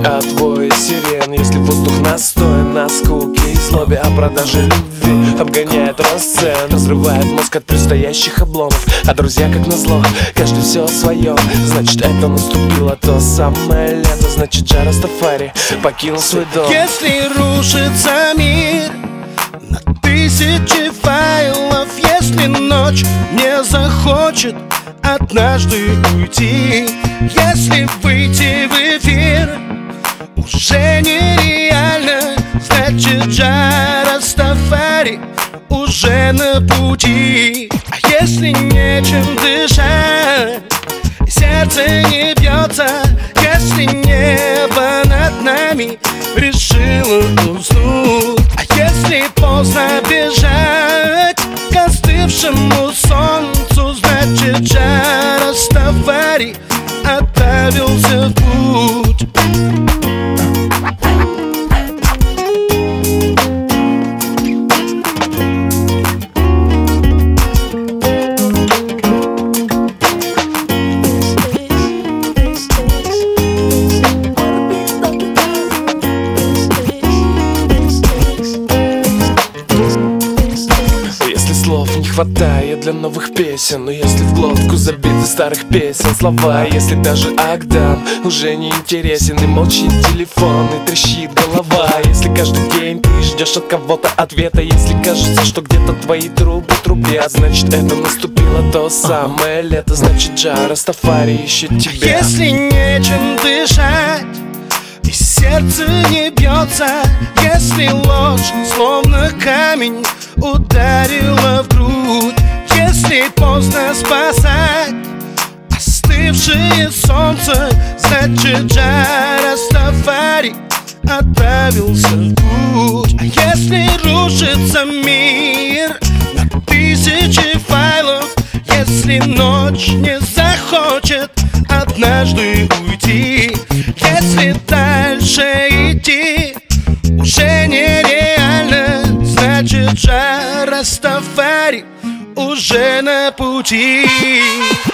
от воя сирен. Если воздух настоен на скуке и злобе, а продажи любви обгоняет рост цен, разрывает мозг от предстоящих обломов. А друзья, как назло, каждый все о своем. Значит, это наступило то самое лето. Значит, Джа Растафари покинул свой дом. Если рушится мир на тысячи файлов, если ночь не захочет однажды уйти, если выйти в эфир уже нереально, значит, Джа Растафари уже на пути. А если нечем дышать, сердце не бьется, если небо над нами решило уснуть, а если поздно бежать к остывшему солнцу, значит, Джа Растафари отправился в путь. Не хватает для новых песен, но если в глотку забиты старых песен слова, если даже Агдам уже не интересен, и молчит телефон, и трещит голова, если каждый день ты ждешь от кого-то ответа, если кажется, что где-то твои трубы трубят, значит, это наступило то самое лето. Значит, Джа Растафари ищет тебя. Если нечем дышать и сердце не бьется, если ложь словно камень ударила в грудь, если поздно спасать остывшее солнце, значит, Джа Растафари отправился в путь. А если рушится мир на тысячи файлов, если ночь не захочет однажды уйти, если дальше идти уже нереально, значит, Джа Растафари уже на пути.